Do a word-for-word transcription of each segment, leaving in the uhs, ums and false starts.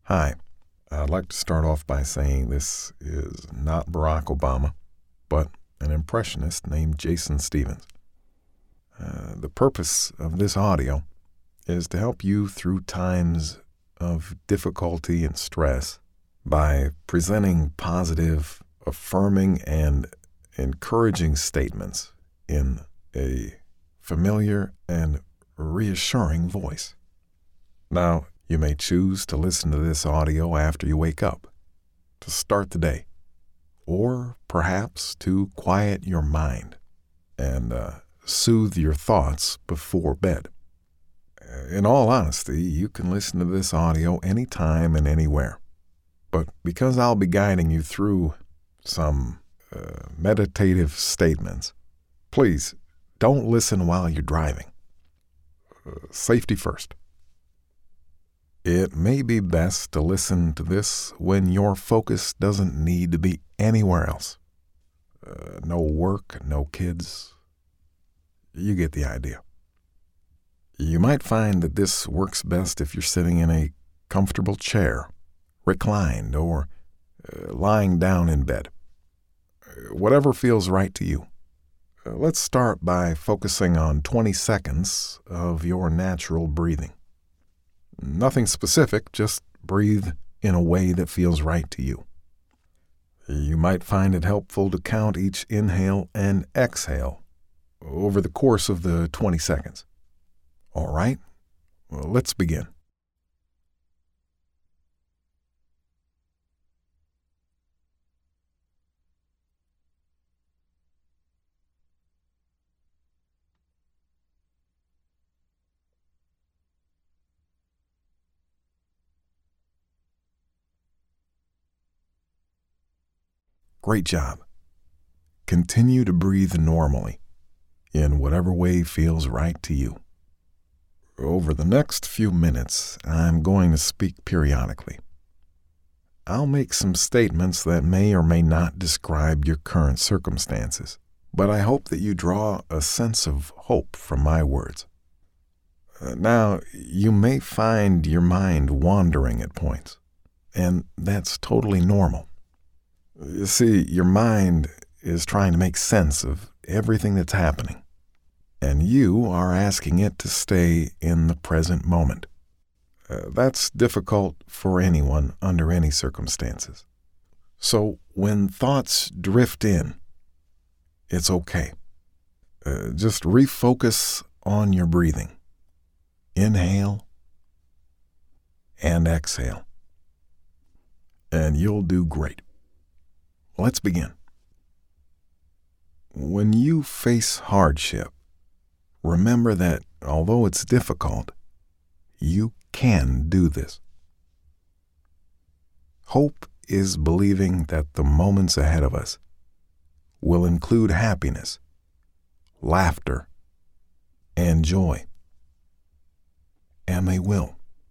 Hi, I'd like to start off by saying this is not Barack Obama, but an impressionist named Jason Stevens. Uh, the purpose of this audio is to help you through times of difficulty and stress by presenting positive, affirming, and encouraging statements in a familiar and reassuring voice. Now, you may choose to listen to this audio after you wake up, to start the day, or perhaps to quiet your mind and uh, soothe your thoughts before bed. In all honesty, you can listen to this audio anytime and anywhere. But because I'll be guiding you through some uh, meditative statements, please don't listen while you're driving. Uh, safety first. It may be best to listen to this when your focus doesn't need to be anywhere else. Uh, no work, no kids. You get the idea. You might find that this works best if you're sitting in a comfortable chair, reclined, or uh, lying down in bed. Uh, whatever feels right to you. Uh, let's start by focusing on twenty seconds of your natural breathing. Nothing specific, just breathe in a way that feels right to you. You might find it helpful to count each inhale and exhale over the course of the twenty seconds. All right, well, let's begin. Great job. Continue to breathe normally, in whatever way feels right to you. Over the next few minutes, I'm going to speak periodically. I'll make some statements that may or may not describe your current circumstances, but I hope that you draw a sense of hope from my words. Uh, now, you may find your mind wandering at points, and that's totally normal. You see, your mind is trying to make sense of everything that's happening, and you are asking it to stay in the present moment. Uh, that's difficult for anyone under any circumstances. So when thoughts drift in, it's okay. Uh, just refocus on your breathing. Inhale and exhale, and you'll do great. Let's begin. When you face hardship, remember that although it's difficult, you can do this. Hope is believing that the moments ahead of us will include happiness, laughter, and joy. And they will.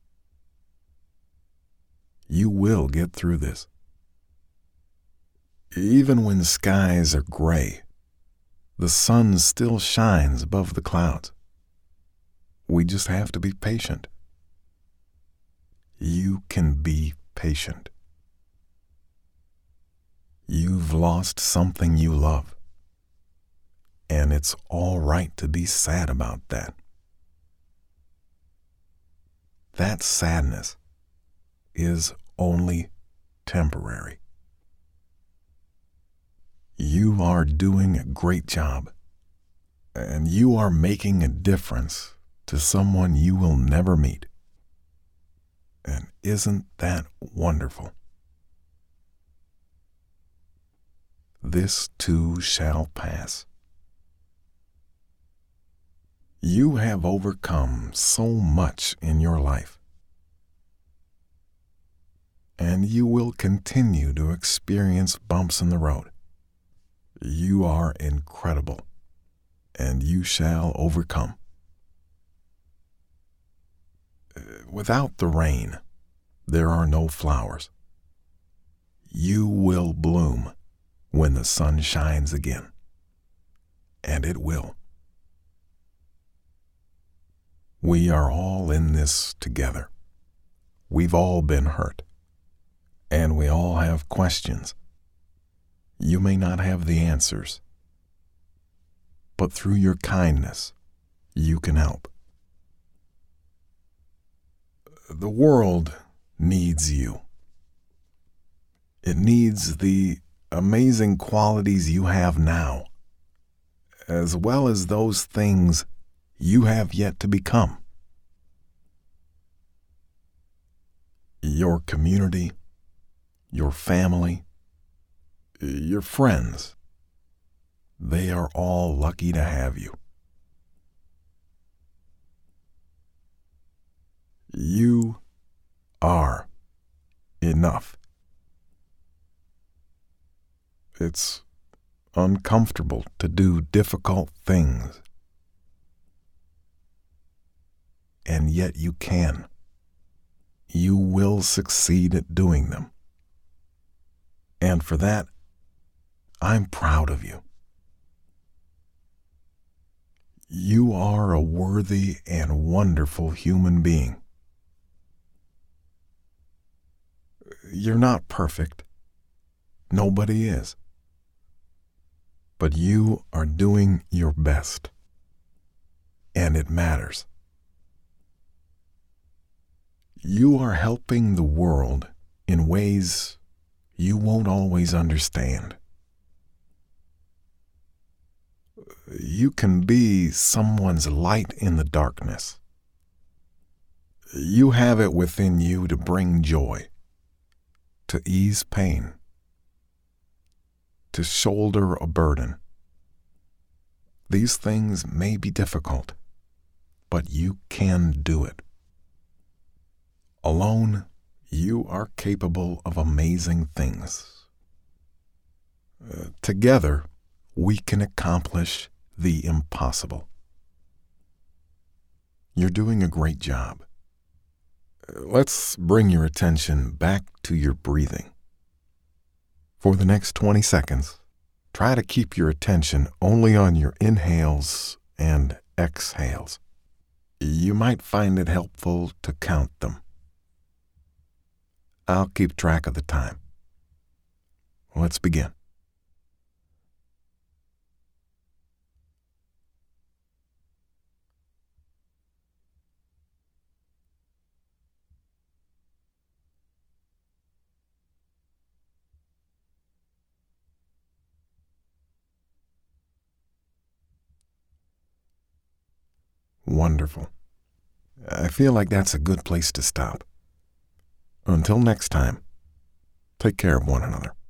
You will get through this. Even when skies are gray, the sun still shines above the clouds. We just have to be patient. You can be patient. You've lost something you love, and it's all right to be sad about that. That sadness is only temporary. You are doing a great job, and you are making a difference to someone you will never meet. And isn't that wonderful? This too shall pass. You have overcome so much in your life, and you will continue to experience bumps in the road. You are incredible, and you shall overcome. Without the rain, there are no flowers. You will bloom when the sun shines again, and it will. We are all in this together. We've all been hurt. And we all have questions. You may not have the answers, but through your kindness, you can help. The world needs you. It needs the amazing qualities you have now, as well as those things you have yet to become. Your community, your family, your friends, they are all lucky to have you. You are enough. It's uncomfortable to do difficult things, and yet you can. You will succeed at doing them. And for that, I'm proud of you. You are a worthy and wonderful human being. You're not perfect. Nobody is. But you are doing your best. And it matters. You are helping the world in ways you won't always understand. You can be someone's light in the darkness. You have it within you to bring joy, to ease pain, to shoulder a burden. These things may be difficult, but you can do it. Alone, you are capable of amazing things. Uh, together, we can accomplish the impossible. You're doing a great job. Uh, let's bring your attention back to your breathing. For the next twenty seconds, try to keep your attention only on your inhales and exhales. You might find it helpful to count them. I'll keep track of the time. Let's begin. Wonderful. I feel like that's a good place to stop. Until next time, take care of one another.